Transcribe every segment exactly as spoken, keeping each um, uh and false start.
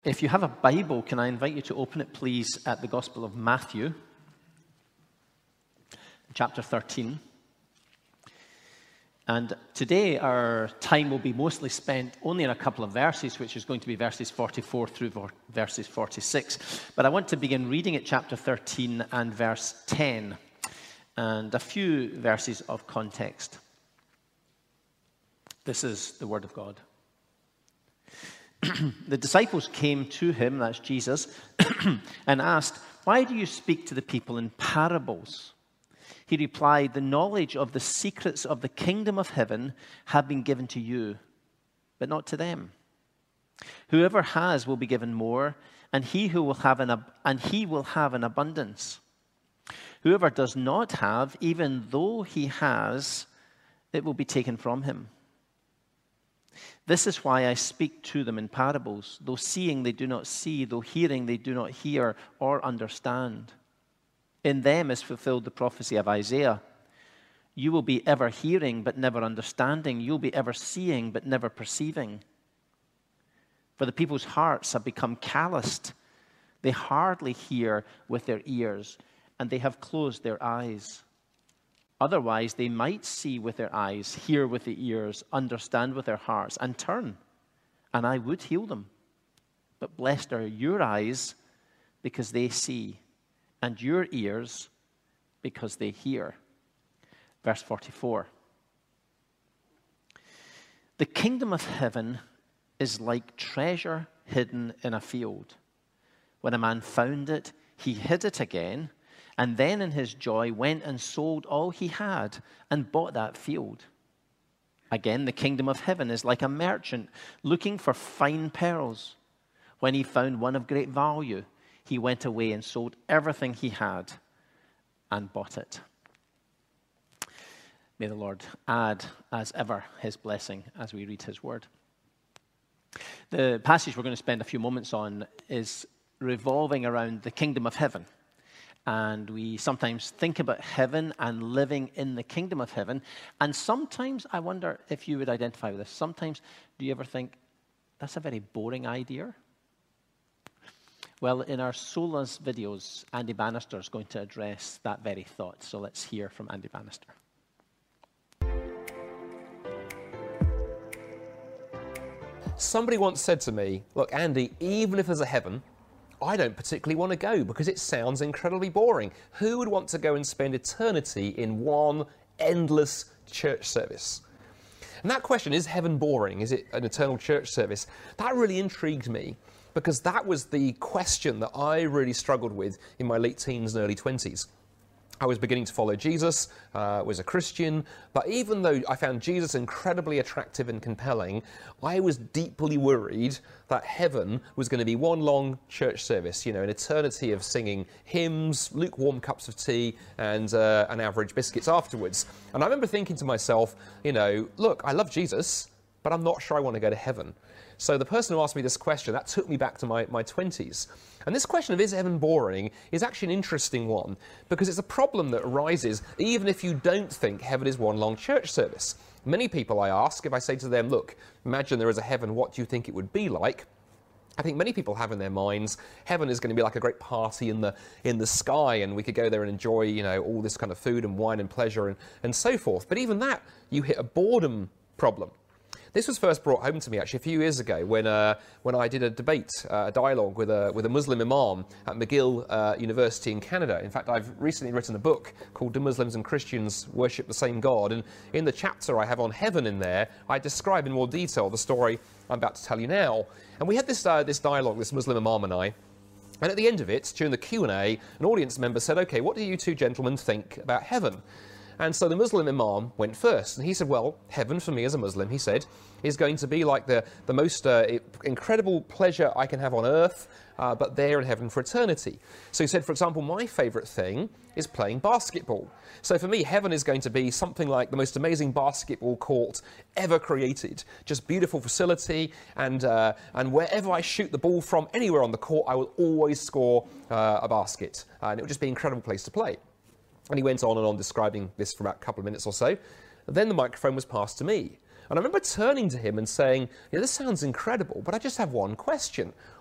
If you have a Bible, can I invite you to open it, please, at the Gospel of Matthew, chapter thirteen. And today our time will be mostly spent only in a couple of verses, which is going to be verses forty-four through verses forty-six. But I want to begin reading at chapter thirteen and verse ten, and a few verses of context. This is the Word of God. The disciples came to him, that's Jesus, and asked, "Why do you speak to the people in parables?" He replied, "The knowledge of the secrets of the kingdom of heaven have been given to you, but not to them. Whoever has will be given more, and he who will have an ab- and he will have an abundance. Whoever does not have, even though he has, it will be taken from him. This is why I speak to them in parables. Though seeing they do not see, though hearing they do not hear or understand. In them is fulfilled the prophecy of Isaiah. You will be ever hearing, but never understanding. You'll be ever seeing, but never perceiving. For the people's hearts have become calloused. They hardly hear with their ears, and they have closed their eyes. Otherwise, they might see with their eyes, hear with the ears, understand with their hearts, and turn, and I would heal them. But blessed are your eyes, because they see, and your ears, because they hear." Verse forty-four. The kingdom of heaven is like treasure hidden in a field. When a man found it, he hid it again, and then in his joy went and sold all he had and bought that field. Again, the kingdom of heaven is like a merchant looking for fine pearls. When he found one of great value, he went away and sold everything he had and bought it. May the Lord add, as ever, his blessing as we read his word. The passage we're going to spend a few moments on is revolving around the kingdom of heaven. And we sometimes think about heaven and living in the kingdom of heaven. And sometimes, I wonder if you would identify with this, sometimes do you ever think, that's a very boring idea? Well, in our Solas videos, Andy Bannister is going to address that very thought. So let's hear from Andy Bannister. Somebody once said to me, "Look, Andy, even if there's a heaven, I don't particularly want to go because it sounds incredibly boring. Who would want to go and spend eternity in one endless church service?" And that question, is heaven boring? Is it an eternal church service? That really intrigued me because that was the question that I really struggled with in my late teens and early twenties. I was beginning to follow Jesus, uh, was a Christian, but even though I found Jesus incredibly attractive and compelling, I was deeply worried that heaven was going to be one long church service, you know, an eternity of singing hymns, lukewarm cups of tea, and uh, an average biscuits afterwards. And I remember thinking to myself, you know, look, I love Jesus, but I'm not sure I want to go to heaven. So the person who asked me this question, that took me back to my, my twenties. And this question of is heaven boring is actually an interesting one because it's a problem that arises even if you don't think heaven is one long church service. Many people I ask, if I say to them, look, imagine there is a heaven, what do you think it would be like? I think many people have in their minds, heaven is going to be like a great party in the in the sky and we could go there and enjoy, you know, all this kind of food and wine and pleasure and, and so forth. But even that, you hit a boredom problem. This was first brought home to me actually a few years ago when uh, when I did a debate, uh, a dialogue with a with a Muslim imam at McGill uh, University in Canada. In fact, I've recently written a book called "Do Muslims and Christians Worship the Same God?" And in the chapter I have on heaven in there, I describe in more detail the story I'm about to tell you now. And we had this uh, this dialogue, this Muslim imam and I. And at the end of it, during the Q and A, an audience member said, "Okay, what do you two gentlemen think about heaven?" And so the Muslim imam went first, and he said, well, heaven for me as a Muslim, he said, is going to be like the, the most uh, incredible pleasure I can have on earth, uh, but there in heaven for eternity. So he said, for example, my favourite thing is playing basketball. So for me, heaven is going to be something like the most amazing basketball court ever created. Just beautiful facility, and, uh, and wherever I shoot the ball from, anywhere on the court, I will always score uh, a basket. Uh, and it would just be an incredible place to play. And he went on and on describing this for about a couple of minutes or so. Then the microphone was passed to me. And I remember turning to him and saying, yeah, this sounds incredible, but I just have one question.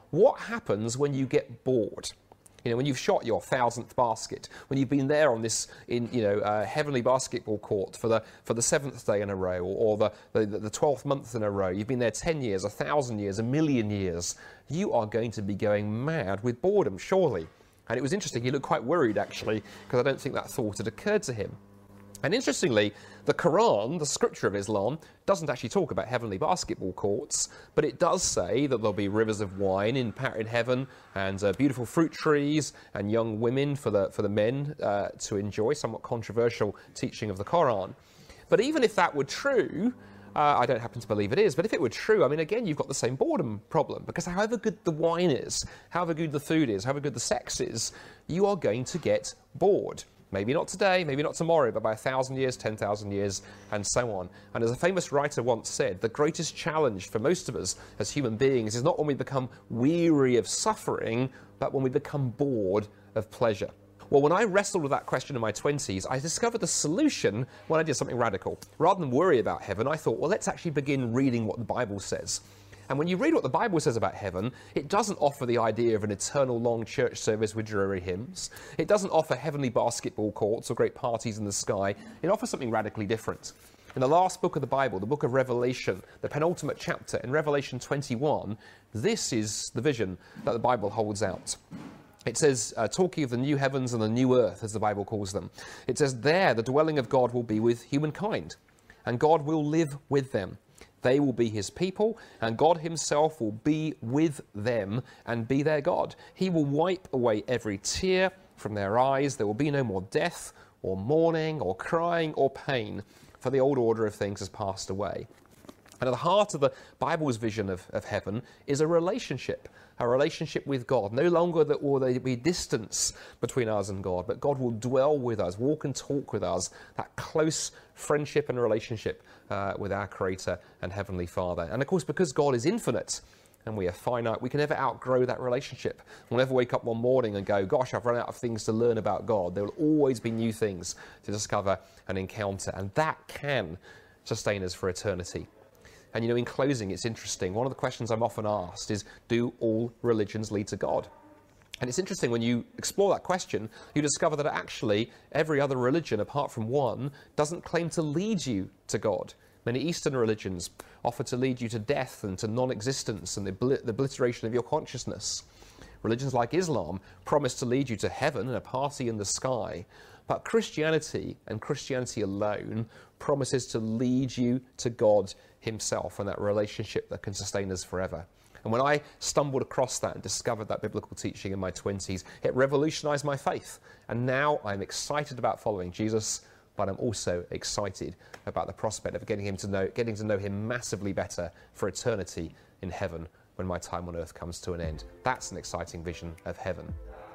what happens when you get bored? You know, when you've shot your thousandth basket, when you've been there on this, in you know, uh, heavenly basketball court for the for the seventh day in a row, or, or the, the the twelfth month in a row, you've been there ten years, a thousand years, a million years. You are going to be going mad with boredom, surely. And it was interesting. He looked quite worried, actually, because I don't think that thought had occurred to him. And interestingly, the Quran, the scripture of Islam, doesn't actually talk about heavenly basketball courts, but it does say that there'll be rivers of wine in, in heaven, and uh, beautiful fruit trees, and young women for the, for the men uh, to enjoy, somewhat controversial teaching of the Quran. But even if that were true, uh, I don't happen to believe it is, but if it were true, I mean, again, you've got the same boredom problem, because however good the wine is, however good the food is, however good the sex is, you are going to get bored. Maybe not today, maybe not tomorrow, but by a thousand years, ten thousand years, and so on. And as a famous writer once said, the greatest challenge for most of us as human beings is not when we become weary of suffering, but when we become bored of pleasure. Well, when I wrestled with that question in my twenties, I discovered the solution when I did something radical. Rather than worry about heaven, I thought, well, let's actually begin reading what the Bible says. And when you read what the Bible says about heaven, it doesn't offer the idea of an eternal long church service with dreary hymns. It doesn't offer heavenly basketball courts or great parties in the sky. It offers something radically different. In the last book of the Bible, the book of Revelation, the penultimate chapter, in Revelation twenty-one, this is the vision that the Bible holds out. It says, uh, talking of the new heavens and the new earth, as the Bible calls them, it says, there the dwelling of God will be with humankind, and God will live with them. They will be his people, and God himself will be with them and be their God. He will wipe away every tear from their eyes. There will be no more death, or mourning, or crying, or pain, for the old order of things has passed away. And at the heart of the Bible's vision of, of heaven is a relationship, a relationship with God. No longer that will there be distance between us and God, but God will dwell with us, walk and talk with us, that close friendship and relationship uh, with our Creator and Heavenly Father. And of course, because God is infinite and we are finite, we can never outgrow that relationship. We'll never wake up one morning and go, gosh, I've run out of things to learn about God. There will always be new things to discover and encounter, and that can sustain us for eternity. And, you know, in closing, it's interesting. One of the questions I'm often asked is, do all religions lead to God? And it's interesting, when you explore that question, you discover that actually every other religion, apart from one, doesn't claim to lead you to God. Many Eastern religions offer to lead you to death and to non-existence and the, obli- the obliteration of your consciousness. Religions like Islam promise to lead you to heaven and a party in the sky. But Christianity, and Christianity alone, promises to lead you to God himself and that relationship that can sustain us forever. And when I stumbled across that and discovered that biblical teaching in my twenties, it revolutionized my faith. And now I'm excited about following Jesus, but I'm also excited about the prospect of getting him to know, getting to know him massively better for eternity in heaven when my time on earth comes to an end. That's an exciting vision of heaven.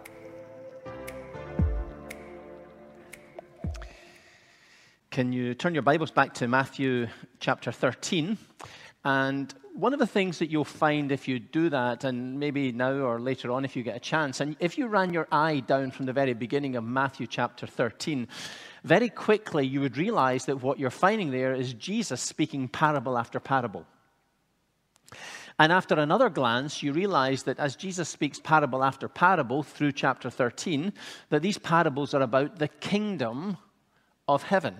Can you turn your Bibles back to Matthew chapter thirteen? And one of the things that you'll find if you do that, and maybe now or later on if you get a chance, and if you ran your eye down from the very beginning of Matthew chapter thirteen, very quickly you would realize that what you're finding there is Jesus speaking parable after parable. And after another glance, you realize that as Jesus speaks parable after parable through chapter thirteen, that these parables are about the kingdom of heaven.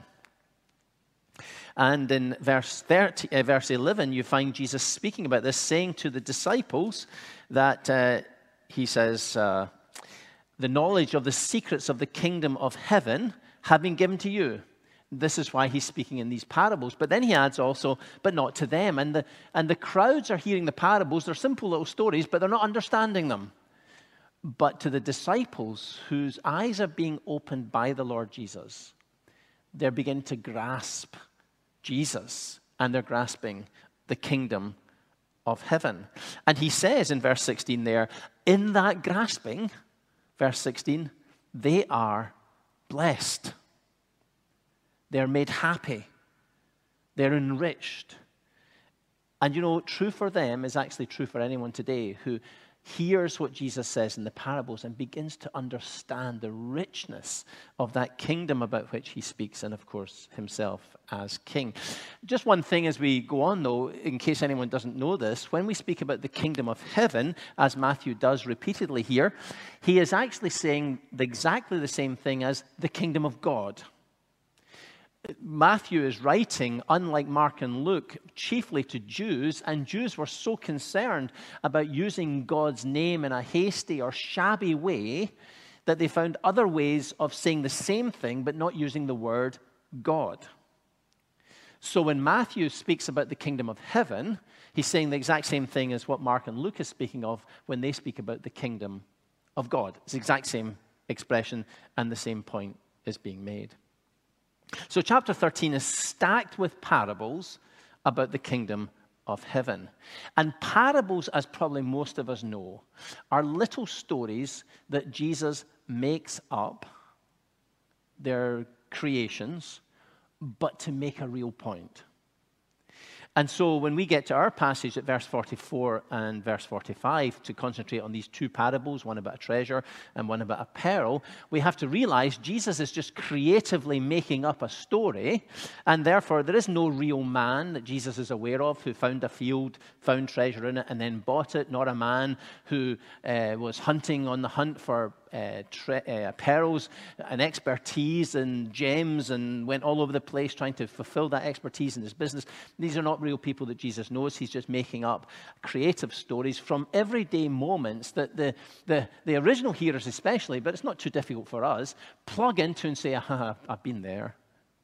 And in verse thirty, uh, verse eleven, you find Jesus speaking about this, saying to the disciples that uh, he says, uh, the knowledge of the secrets of the kingdom of heaven have been given to you. This is why he's speaking in these parables. But then he adds also, but not to them. And the, and the crowds are hearing the parables. They're simple little stories, but they're not understanding them. But to the disciples whose eyes are being opened by the Lord Jesus, they're beginning to grasp Jesus, and they're grasping the kingdom of heaven. And he says in verse sixteen there, in that grasping, verse sixteen, they are blessed. They're made happy. They're enriched. And you know, true for them is actually true for anyone today who hears what Jesus says in the parables and begins to understand the richness of that kingdom about which he speaks, and of course himself as king. Just one thing as we go on, though, in case anyone doesn't know this, when we speak about the kingdom of heaven, as Matthew does repeatedly here, he is actually saying exactly the same thing as the kingdom of God. Matthew is writing, unlike Mark and Luke, chiefly to Jews, and Jews were so concerned about using God's name in a hasty or shabby way that they found other ways of saying the same thing but not using the word God. So when Matthew speaks about the kingdom of heaven, he's saying the exact same thing as what Mark and Luke is speaking of when they speak about the kingdom of God. It's the exact same expression, and the same point is being made. So chapter thirteen is stacked with parables about the kingdom of heaven. And parables, as probably most of us know, are little stories that Jesus makes up. They're creations, but to make a real point. And so when we get to our passage at verse forty-four and verse forty-five to concentrate on these two parables, one about a treasure and one about a pearl, we have to realize Jesus is just creatively making up a story, and therefore there is no real man that Jesus is aware of who found a field, found treasure in it, and then bought it, nor a man who uh, was hunting on the hunt for Uh, tre- uh, pearls and expertise and gems and went all over the place trying to fulfill that expertise in his business. These are not real people that Jesus knows. He's just making up creative stories from everyday moments that the, the, the original hearers especially, but it's not too difficult for us, plug into and say, ah, I've been there.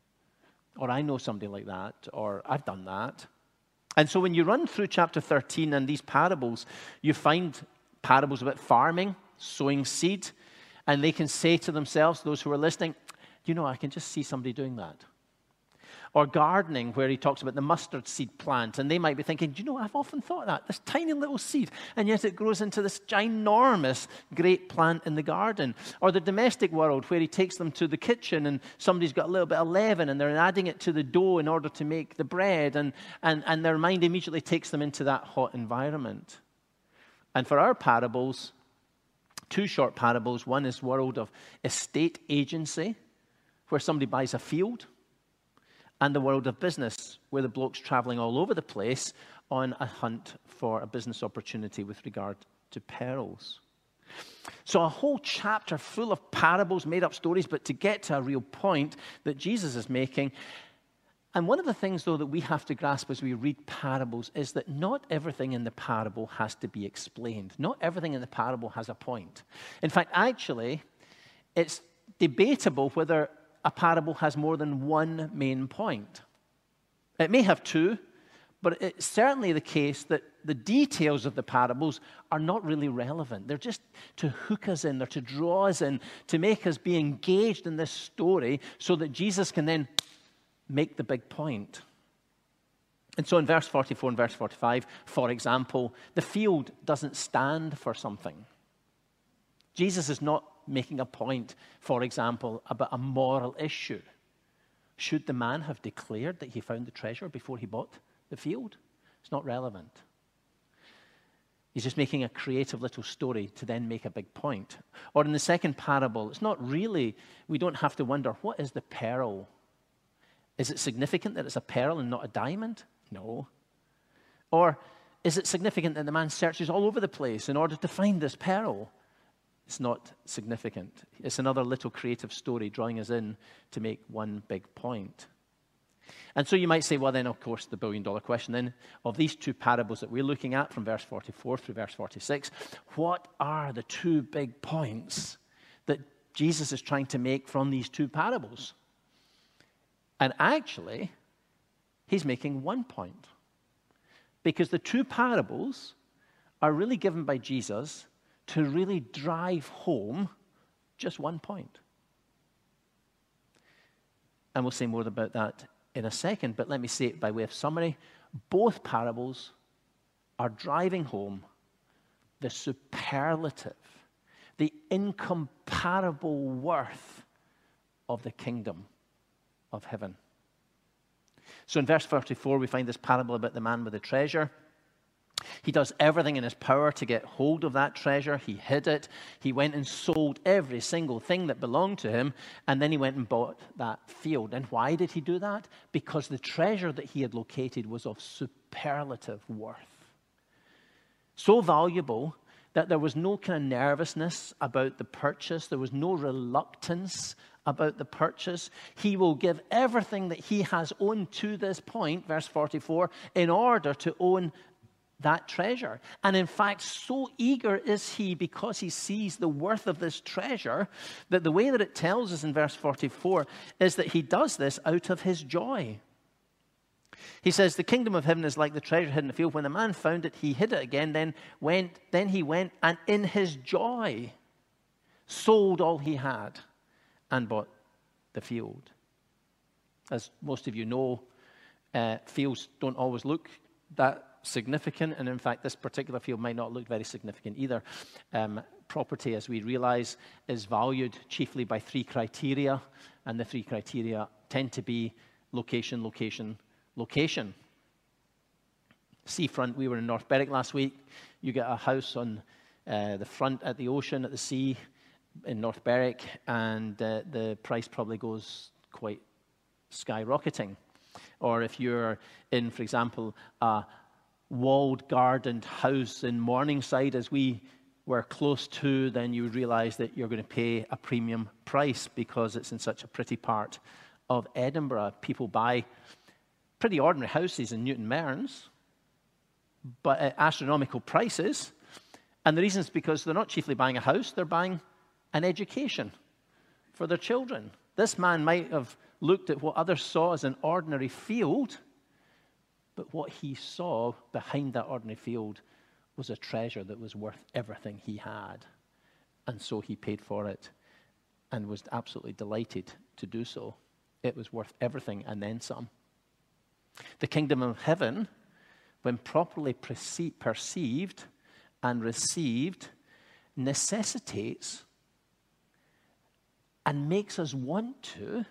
Or I know somebody like that. Or I've done that. And so when you run through chapter thirteen and these parables, you find parables about farming, sowing seed, and they can say to themselves, those who are listening, you know, I can just see somebody doing that. Or gardening, where he talks about the mustard seed plant, and they might be thinking, you know, I've often thought that, this tiny little seed, and yet it grows into this ginormous great plant in the garden. Or the domestic world, where he takes them to the kitchen, and somebody's got a little bit of leaven, and they're adding it to the dough in order to make the bread, and, and, and their mind immediately takes them into that hot environment. And for our parables, two short parables. One is world of estate agency, where somebody buys a field, and the world of business, where the bloke's traveling all over the place on a hunt for a business opportunity with regard to pearls. So a whole chapter full of parables, made up stories, but to get to a real point that Jesus is making. And one of the things, though, that we have to grasp as we read parables is that not everything in the parable has to be explained. Not everything in the parable has a point. In fact, actually, it's debatable whether a parable has more than one main point. It may have two, but it's certainly the case that the details of the parables are not really relevant. They're just to hook us in, they're to draw us in, to make us be engaged in this story so that Jesus can then make the big point. And so in verse forty-four and verse forty-five, for example, the field doesn't stand for something. Jesus is not making a point, for example, about a moral issue. Should the man have declared that he found the treasure before he bought the field? It's not relevant. He's just making a creative little story to then make a big point. Or in the second parable, it's not really, we don't have to wonder, what is the pearl? Is it significant that it's a pearl and not a diamond? No. Or is it significant that the man searches all over the place in order to find this pearl? It's not significant. It's another little creative story drawing us in to make one big point. And so you might say, well then, of course, the billion dollar question then, of these two parables that we're looking at from verse forty-four through verse forty-six, what are the two big points that Jesus is trying to make from these two parables? And actually, he's making one point. Because the two parables are really given by Jesus to really drive home just one point. And we'll say more about that in a second, but let me say it by way of summary. Both parables are driving home the superlative, the incomparable worth of the kingdom of heaven. So in verse forty-four, we find this parable about the man with the treasure. He does everything in his power to get hold of that treasure. He hid it. He went and sold every single thing that belonged to him, and then he went and bought that field. And why did he do that? Because the treasure that he had located was of superlative worth. So valuable that there was no kind of nervousness about the purchase. There was no reluctance about the purchase. He will give everything that he has owned to this point, verse forty-four, in order to own that treasure. And in fact, so eager is he because he sees the worth of this treasure that the way that it tells us in verse forty-four is that he does this out of his joy. He says, the kingdom of heaven is like the treasure hidden in the field. When the man found it, he hid it again. Then went, then he went and in his joy sold all he had and bought the field. As most of you know, uh, fields don't always look that significant, and in fact, this particular field might not look very significant either. Um, property, as we realize, is valued chiefly by three criteria, and the three criteria tend to be location, location, location. Seafront, we were in North Berwick last week. You get a house on uh, the front at the ocean, at the sea, in North Berwick, and uh, the price probably goes quite skyrocketing. Or if you're in, for example, a walled gardened house in Morningside, as we were close to, then you would realize that you're going to pay a premium price because it's in such a pretty part of Edinburgh. People buy pretty ordinary houses in Newton Mearns, but at astronomical prices. And the reason is because they're not chiefly buying a house, they're buying an education for their children. This man might have looked at what others saw as an ordinary field, but what he saw behind that ordinary field was a treasure that was worth everything he had. And so he paid for it and was absolutely delighted to do so. It was worth everything and then some. The kingdom of heaven, when properly perce- perceived and received, necessitates and makes us want to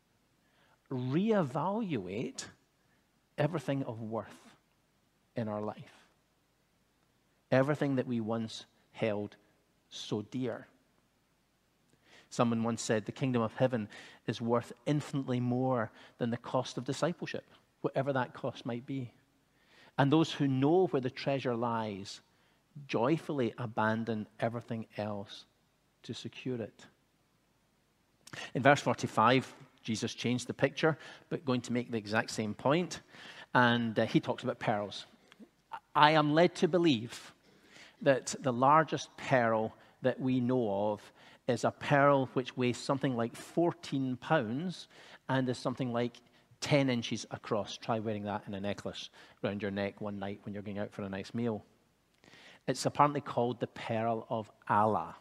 reevaluate everything of worth in our life. Everything that we once held so dear. Someone once said, the kingdom of heaven is worth infinitely more than the cost of discipleship, whatever that cost might be. And those who know where the treasure lies joyfully abandon everything else to secure it. In verse forty-five, Jesus changed the picture, but going to make the exact same point. And uh, he talks about pearls. I am led to believe that the largest pearl that we know of is a pearl which weighs something like fourteen pounds and is something like ten inches across. Try wearing that in a necklace around your neck one night when you're going out for a nice meal. It's apparently called the Pearl of Allah.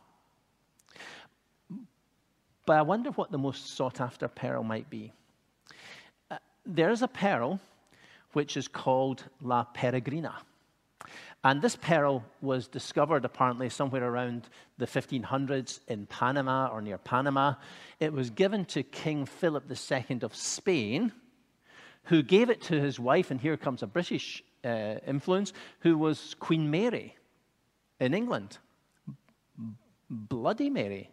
But I wonder what the most sought-after pearl might be. Uh, there is a pearl which is called La Peregrina. And this pearl was discovered apparently somewhere around the fifteen hundreds in Panama or near Panama. It was given to King Philip the Second of Spain, who gave it to his wife, and here comes a British uh, influence, who was Queen Mary in England. Bloody Mary.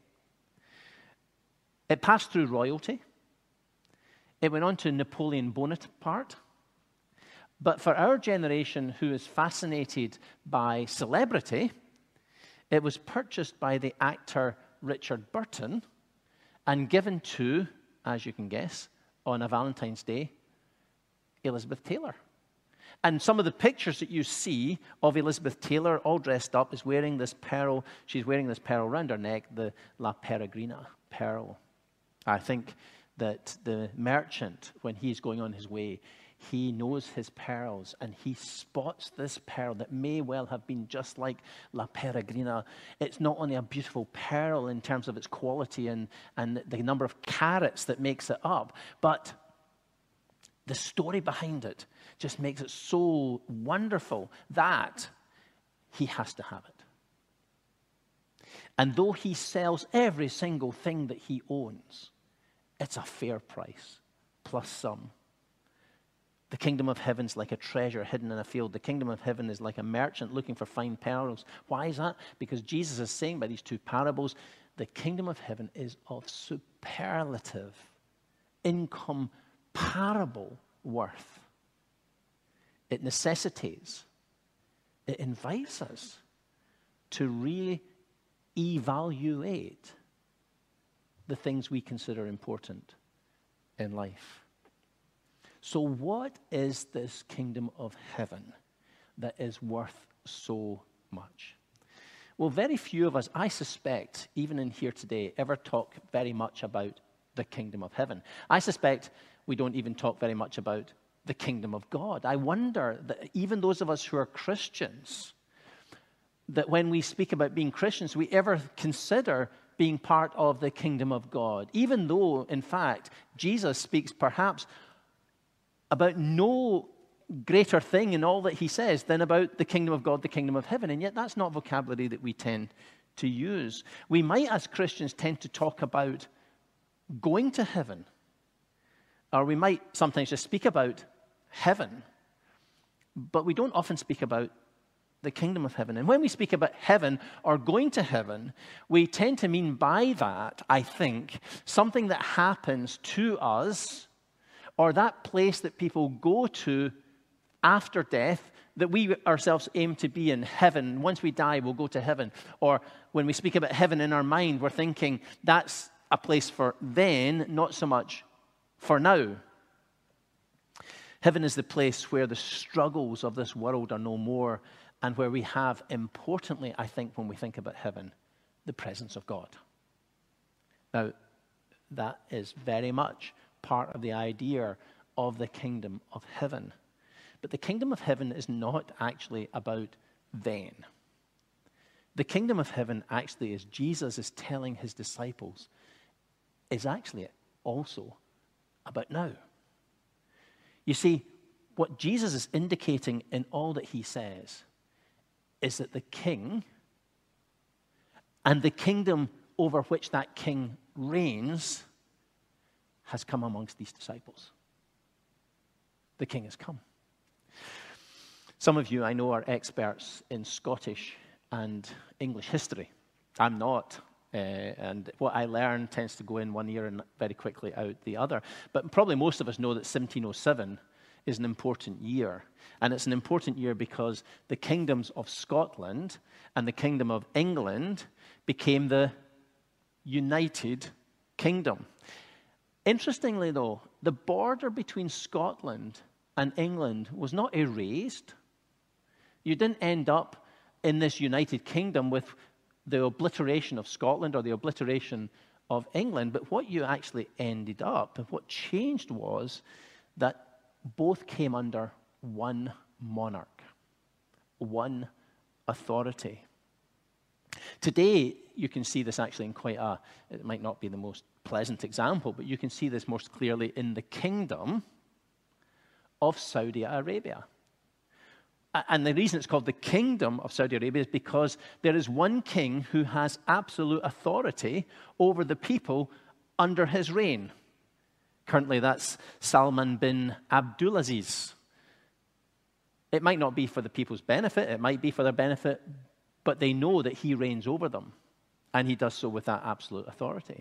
It passed through royalty. It went on to Napoleon Bonaparte. But for our generation who is fascinated by celebrity, it was purchased by the actor Richard Burton and given to, as you can guess, on a Valentine's Day, Elizabeth Taylor. And some of the pictures that you see of Elizabeth Taylor all dressed up is wearing this pearl. She's wearing this pearl around her neck, the La Peregrina pearl. I think that the merchant, when he's going on his way, he knows his pearls, and he spots this pearl that may well have been just like La Peregrina. It's not only a beautiful pearl in terms of its quality and, and the number of carats that makes it up, but the story behind it just makes it so wonderful that he has to have it. And though he sells every single thing that he owns, it's a fair price, plus some, The kingdom of heaven's like a treasure hidden in a field. The kingdom of heaven is like a merchant looking for fine pearls. Why is that? Because Jesus is saying by these two parables, the kingdom of heaven is of superlative, incomparable worth. It necessitates, it invites us to re-evaluate the things we consider important in life. So what is this kingdom of heaven that is worth so much? Well, very few of us, I suspect, even in here today, ever talk very much about the kingdom of heaven. I suspect we don't even talk very much about the kingdom of God. I wonder that even those of us who are Christians, that when we speak about being Christians, we ever consider being part of the kingdom of God, even though, in fact, Jesus speaks perhaps about no greater thing in all that he says than about the kingdom of God, the kingdom of heaven. And yet that's not vocabulary that we tend to use. We might, as Christians, tend to talk about going to heaven. Or we might sometimes just speak about heaven. But we don't often speak about the kingdom of heaven. And when we speak about heaven or going to heaven, we tend to mean by that, I think, something that happens to us, or that place that people go to after death, that we ourselves aim to be in heaven. Once we die, we'll go to heaven. Or when we speak about heaven in our mind, we're thinking that's a place for then, not so much for now. Heaven is the place where the struggles of this world are no more, and where we have, importantly, I think, when we think about heaven, the presence of God. Now, that is very much part of the idea of the kingdom of heaven. But the kingdom of heaven is not actually about then. The kingdom of heaven actually, as Jesus is telling his disciples, is actually also about now. You see, what Jesus is indicating in all that he says is that the king and the kingdom over which that king reigns has come amongst these disciples. The king has come. Some of you, I know, are experts in Scottish and English history. I'm not. Uh, and what I learn tends to go in one ear and very quickly out the other. But probably most of us know that seventeen oh seven is an important year. And it's an important year because the kingdoms of Scotland and the kingdom of England became the United Kingdom. Interestingly, though, the border between Scotland and England was not erased. You didn't end up in this United Kingdom with the obliteration of Scotland or the obliteration of England, but what you actually ended up, and what changed, was that both came under one monarch, one authority. Today, you can see this actually in quite a, it might not be the most pleasant example, but you can see this most clearly in the kingdom of Saudi Arabia. And the reason it's called the kingdom of Saudi Arabia is because there is one king who has absolute authority over the people under his reign. Currently, that's Salman bin Abdulaziz. It might not be for the people's benefit, it might be for their benefit, but they know that he reigns over them, and he does so with that absolute authority.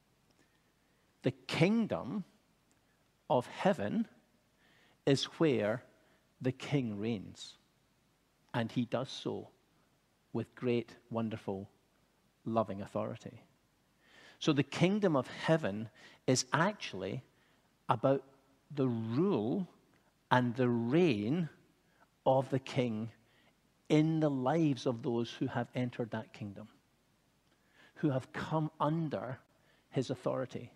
The kingdom of heaven is where the king reigns, and he does so with great, wonderful, loving authority. So the kingdom of heaven is actually about the rule and the reign of the king in the lives of those who have entered that kingdom, who have come under his authority.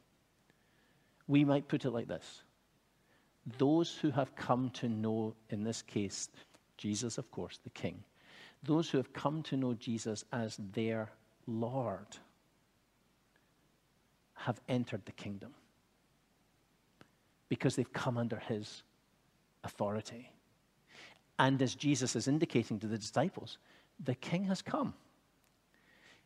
We might put it like this: those who have come to know, in this case, Jesus, of course, the king, those who have come to know Jesus as their Lord have entered the kingdom because they've come under his authority. And as Jesus is indicating to the disciples, the king has come.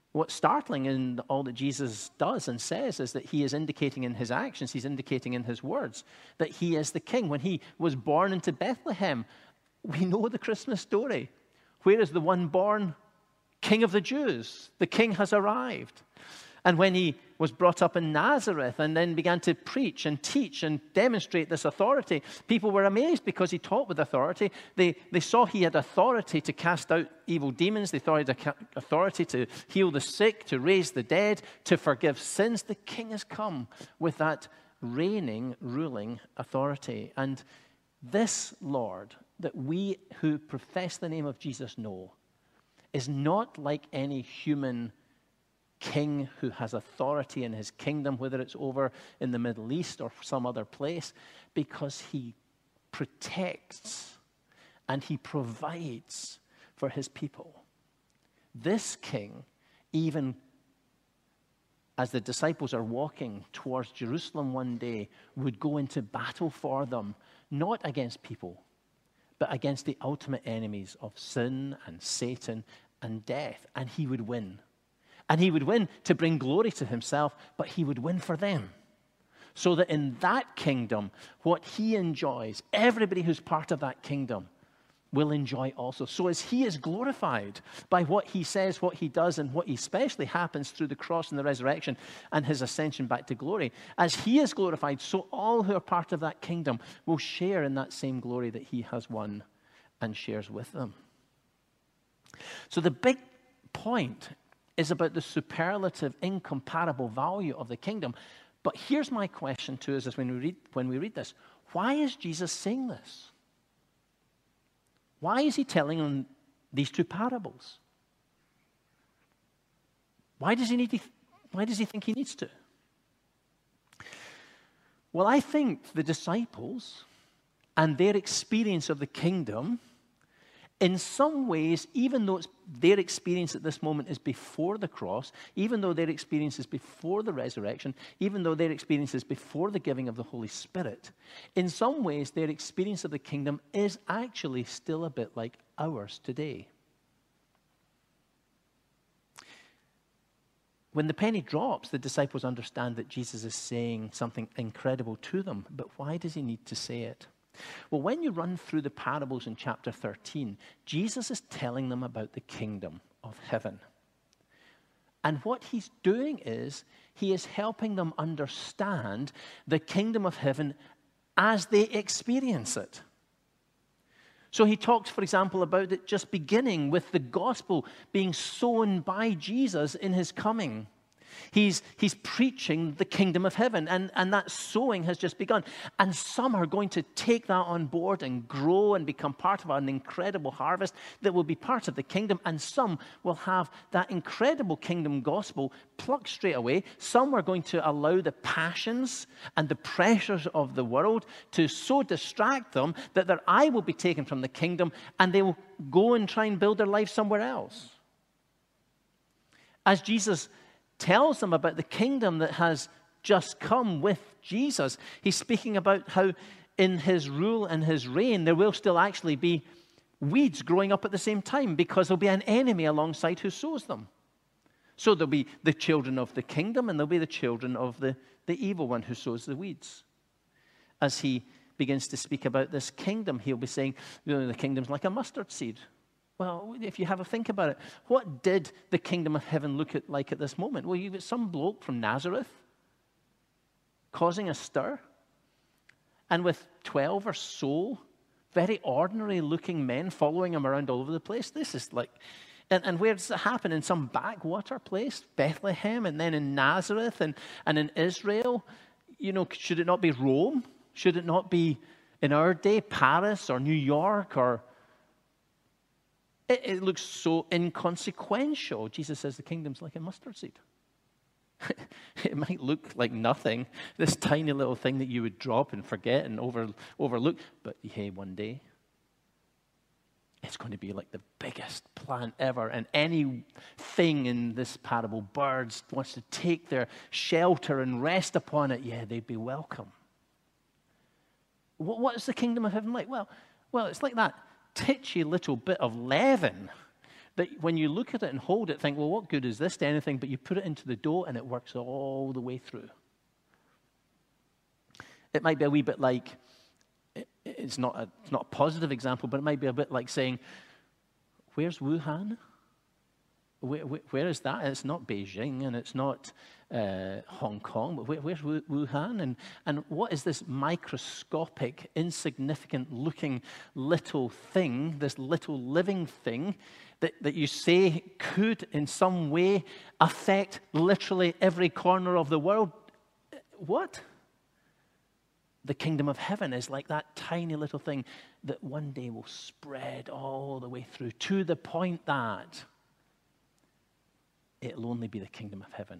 What's startling in all that Jesus does and says is that he is indicating in his actions, he's indicating in his words, that he is the king. When he was born into Bethlehem, we know the Christmas story. Where is the one born King of the Jews? The king has arrived. And when he was brought up in Nazareth and then began to preach and teach and demonstrate this authority, people were amazed because he taught with authority. They, they saw he had authority to cast out evil demons. They thought he had authority to heal the sick, to raise the dead, to forgive sins. The king has come with that reigning, ruling authority. And this Lord that we who profess the name of Jesus know is not like any human king who has authority in his kingdom, whether it's over in the Middle East or some other place, because he protects and he provides for his people. This king, even as the disciples are walking towards Jerusalem one day, would go into battle for them, not against people, but against the ultimate enemies of sin and Satan and death, and he would win. And he would win to bring glory to himself, but he would win for them. So that in that kingdom, what he enjoys, everybody who's part of that kingdom will enjoy also. So as he is glorified by what he says, what he does, and what especially happens through the cross and the resurrection and his ascension back to glory, as he is glorified, so all who are part of that kingdom will share in that same glory that he has won and shares with them. So the big point is about the superlative, incomparable value of the kingdom. But here's my question to us as when we read, when we read this. Why is Jesus saying this? Why is he telling them these two parables? Why does he need to, why does he think he needs to? Well, I think the disciples and their experience of the kingdom, in some ways, even though it's their experience at this moment is before the cross, even though their experience is before the resurrection, even though their experience is before the giving of the Holy Spirit, in some ways, their experience of the kingdom is actually still a bit like ours today. When the penny drops, the disciples understand that Jesus is saying something incredible to them. But why does he need to say it? Well, when you run through the parables in chapter thirteen, Jesus is telling them about the kingdom of heaven. And what he's doing is he is helping them understand the kingdom of heaven as they experience it. So he talks, for example, about it just beginning with the gospel being sown by Jesus in his coming. He's, he's preaching the kingdom of heaven, and, and that sowing has just begun. And some are going to take that on board and grow and become part of an incredible harvest that will be part of the kingdom, and some will have that incredible kingdom gospel plucked straight away. Some are going to allow the passions and the pressures of the world to so distract them that their eye will be taken from the kingdom, and they will go and try and build their life somewhere else. As Jesus tells them about the kingdom that has just come with Jesus, he's speaking about how in his rule and his reign there will still actually be weeds growing up at the same time because there'll be an enemy alongside who sows them. So there'll be the children of the kingdom and there'll be the children of the, the evil one who sows the weeds. As he begins to speak about this kingdom, he'll be saying, you know, the kingdom's like a mustard seed. Well, if you have a think about it, what did the kingdom of heaven look at like at this moment? Well, you've got some bloke from Nazareth causing a stir, and with twelve or so very ordinary looking men following him around all over the place. This is like, and, and where does it happen? In some backwater place, Bethlehem, and then in Nazareth, and, and in Israel. You know, should it not be Rome? Should it not be, in our day, Paris or New York or... It, it looks so inconsequential. Jesus says the kingdom's like a mustard seed. It might look like nothing, this tiny little thing that you would drop and forget and over, overlook. But hey, one day, it's going to be like the biggest plant ever. And anything in this parable, birds, wants to take their shelter and rest upon it, yeah, they'd be welcome. What, what is the kingdom of heaven like? Well, well, it's like that titchy little bit of leaven that when you look at it and hold it, think, well, what good is this to anything? But you put it into the dough and it works all the way through. It might be a wee bit like, it's not a, it's not a positive example, but it might be a bit like saying, where's Wuhan? Where, where, where is that? It's not Beijing and it's not uh, Hong Kong, but where, where's Wuhan? And, and what is this microscopic, insignificant looking little thing, this little living thing that, that you say could in some way affect literally every corner of the world? What? The kingdom of heaven is like that tiny little thing that one day will spread all the way through to the point that it'll only be the kingdom of heaven.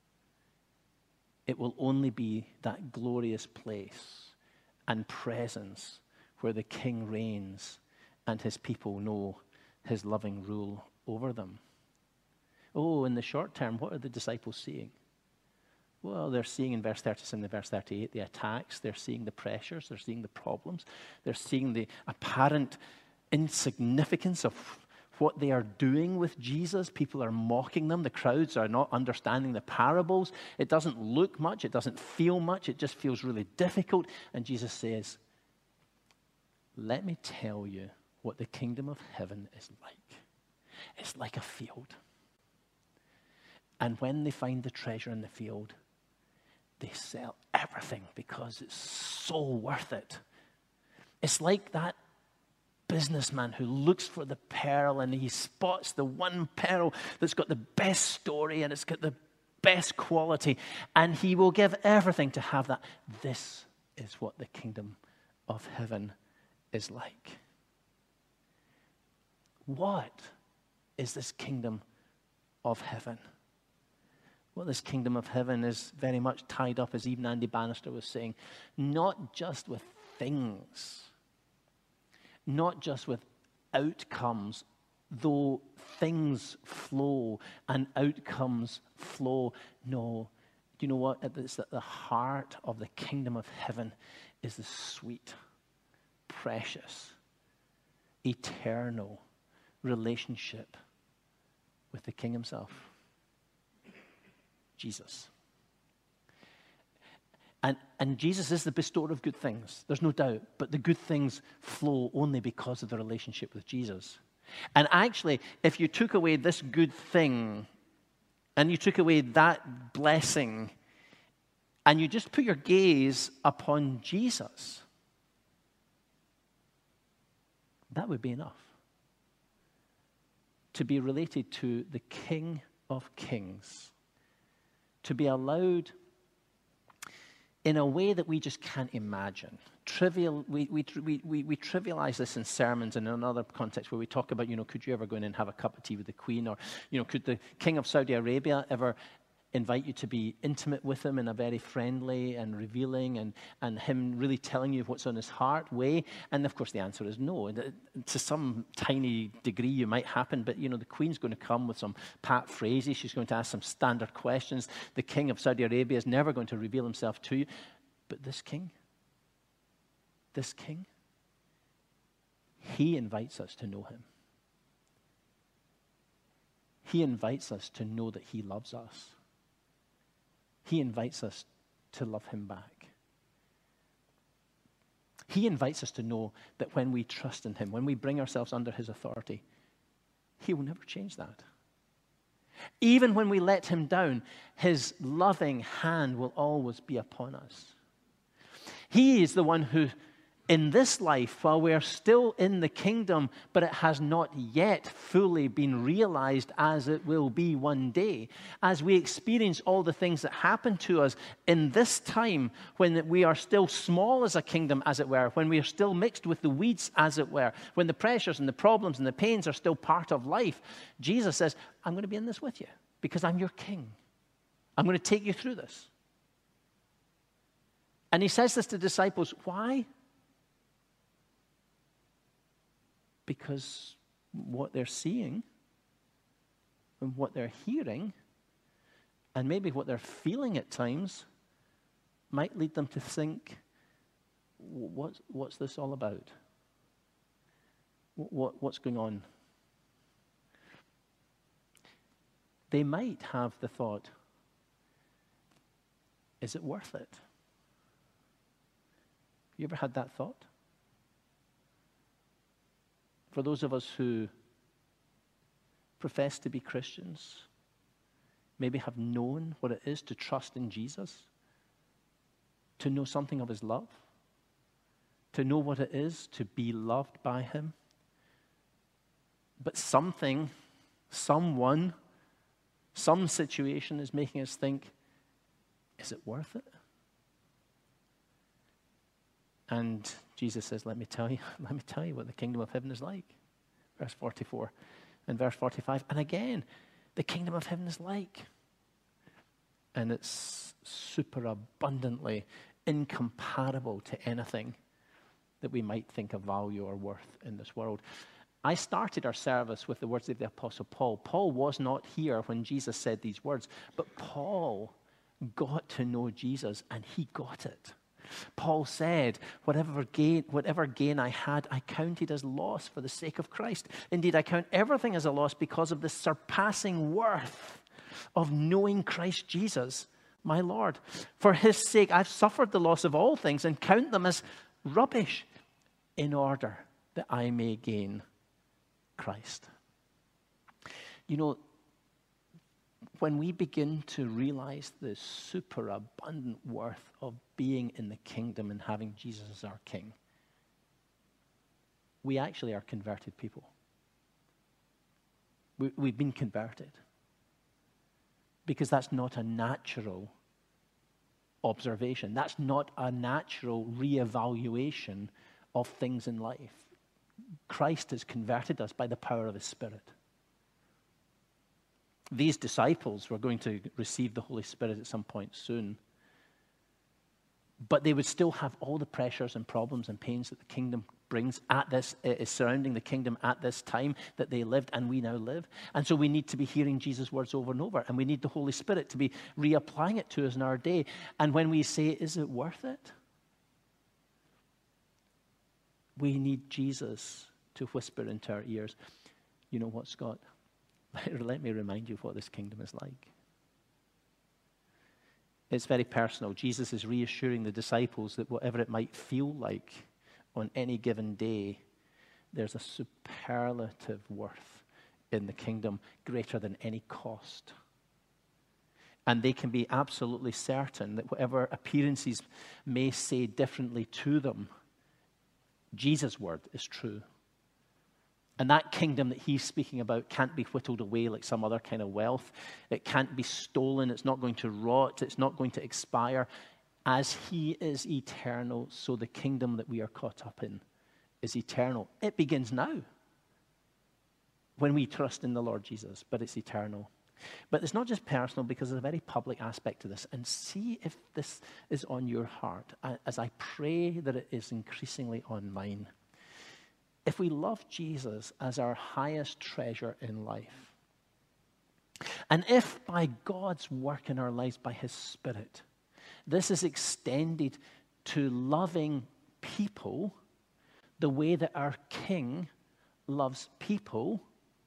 It will only be that glorious place and presence where the king reigns and his people know his loving rule over them. Oh, in the short term, what are the disciples seeing? Well, they're seeing in verse thirty-seven and verse thirty-eight the attacks. They're seeing the pressures. They're seeing the problems. They're seeing the apparent insignificance of what they are doing with Jesus. People are mocking them. The crowds are not understanding the parables. It doesn't look much. It doesn't feel much. It just feels really difficult. And Jesus says, let me tell you what the kingdom of heaven is like. It's like a field. And when they find the treasure in the field, they sell everything because it's so worth it. It's like that businessman who looks for the pearl and he spots the one pearl that's got the best story and it's got the best quality, and he will give everything to have that. This is what the kingdom of heaven is like. What is this kingdom of heaven? Well, this kingdom of heaven is very much tied up, as even Andy Bannister was saying, not just with things, not just with outcomes, though things flow and outcomes flow. No, do you know what? It's at the heart of the kingdom of heaven is the sweet, precious, eternal relationship with the King himself, Jesus. And, and Jesus is the bestower of good things. There's no doubt. But the good things flow only because of the relationship with Jesus. And actually, if you took away this good thing and you took away that blessing and you just put your gaze upon Jesus, that would be enough to be related to the King of Kings, to be allowed in a way that we just can't imagine. Trivial, we, we, we, we, we trivialize this in sermons and in another context where we talk about, you know, could you ever go in and have a cup of tea with the Queen? Or, you know, could the King of Saudi Arabia ever invite you to be intimate with him in a very friendly and revealing and, and him really telling you what's on his heart way? And of course the answer is no. To some tiny degree you might happen, but you know, the Queen's going to come with some pat phrases. She's going to ask some standard questions. The King of Saudi Arabia is never going to reveal himself to you. But this King, this King, he invites us to know him. He invites us to know that he loves us. He invites us to love him back. He invites us to know that when we trust in him, when we bring ourselves under his authority, he will never change that. Even when we let him down, his loving hand will always be upon us. He is the one who, in this life, while we are still in the kingdom, but it has not yet fully been realized as it will be one day, as we experience all the things that happen to us in this time when we are still small as a kingdom, as it were, when we are still mixed with the weeds, as it were, when the pressures and the problems and the pains are still part of life, Jesus says, I'm going to be in this with you because I'm your king. I'm going to take you through this. And he says this to disciples. Why? Because what they're seeing and what they're hearing and maybe what they're feeling at times might lead them to think, what, what's this all about? What, what's going on? they might have the thought, is it worth it? You ever had that thought? For those of us who profess to be Christians, maybe have known what it is to trust in Jesus, to know something of his love, to know what it is to be loved by him. But something, someone, some situation is making us think, is it worth it? And Jesus says, let me tell you, let me tell you what the kingdom of heaven is like. Verse forty-four and verse forty-five. And again, the kingdom of heaven is like. And it's super abundantly incomparable to anything that we might think of value or worth in this world. I started our service with the words of the Apostle Paul. Paul was not here when Jesus said these words, but Paul got to know Jesus and he got it. Paul said, whatever gain, whatever gain I had, I counted as loss for the sake of Christ. Indeed, I count everything as a loss because of the surpassing worth of knowing Christ Jesus, my Lord. For his sake, I've suffered the loss of all things and count them as rubbish in order that I may gain Christ. You know, when we begin to realize the superabundant worth of being in the kingdom and having Jesus as our King, we actually are converted people. We, we've been converted. Because that's not a natural observation. That's not a natural reevaluation of things in life. Christ has converted us by the power of his Spirit. These disciples were going to receive the Holy Spirit at some point soon. But they would still have all the pressures and problems and pains that the kingdom brings at this, is surrounding the kingdom at this time that they lived and we now live. And so we need to be hearing Jesus' words over and over. And we need the Holy Spirit to be reapplying it to us in our day. And when we say, is it worth it? We need Jesus to whisper into our ears, you know what, Scott? Let me remind you of what this kingdom is like. It's very personal. Jesus is reassuring the disciples that whatever it might feel like on any given day, there's a superlative worth in the kingdom greater than any cost. And they can be absolutely certain that whatever appearances may say differently to them, Jesus' word is true. And that kingdom that he's speaking about can't be whittled away like some other kind of wealth. It can't be stolen. It's not going to rot. It's not going to expire. As he is eternal, so the kingdom that we are caught up in is eternal. It begins now when we trust in the Lord Jesus, but it's eternal. But it's not just personal, because there's a very public aspect to this. And see if this is on your heart, as I pray that it is increasingly on mine. If we love Jesus as our highest treasure in life, and if by God's work in our lives, by his Spirit, this is extended to loving people the way that our King loves people,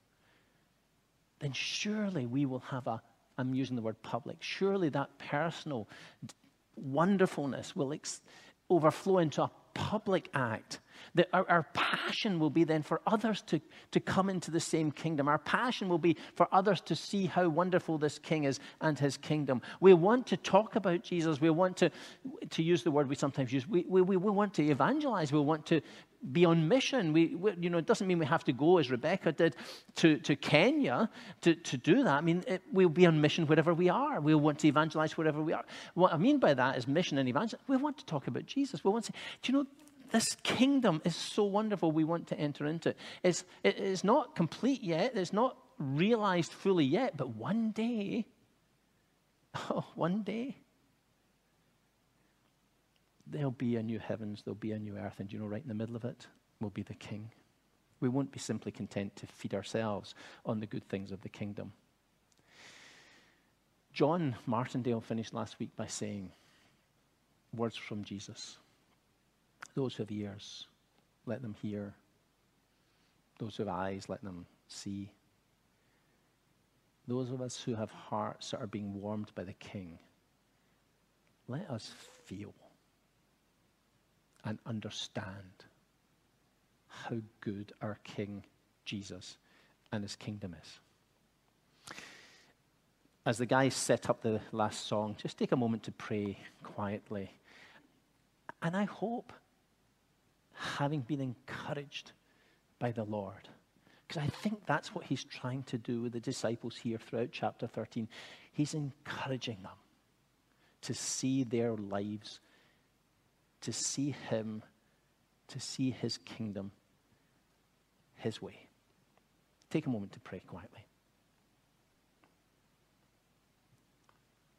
then surely we will have a, I'm using the word public, surely that personal wonderfulness will ex- overflow into a public act. That our, our passion will be then for others to, to come into the same kingdom. Our passion will be for others to see how wonderful this King is and his kingdom. We want to talk about Jesus. We want to, to use the word we sometimes use. We, we, we want to evangelize. We want to be on mission. We, we, you know, it doesn't mean we have to go, as Rebecca did, to, to Kenya to, to do that. I mean, it, we'll be on mission wherever we are. We'll want to evangelize wherever we are. What I mean by that is mission and evangelism. We want to talk about Jesus. We want to say, do you know, this kingdom is so wonderful, we want to enter into it. It's, it is not complete yet. It's not realized fully yet. But one day, oh, one day, there'll be a new heavens, there'll be a new earth. And you know, right in the middle of it will be the King. We won't be simply content to feed ourselves on the good things of the kingdom. John Martindale finished last week by saying, words from Jesus. Those who have ears, let them hear. Those who have eyes, let them see. those of us who have hearts that are being warmed by the King, let us feel and understand how good our King Jesus and his kingdom is. As the guys set up the last song, just take a moment to pray quietly. And I hope, having been encouraged by the Lord, because I think that's what he's trying to do with the disciples here throughout chapter thirteen. He's encouraging them to see their lives, to see him, to see his kingdom his way. Take a moment to pray quietly.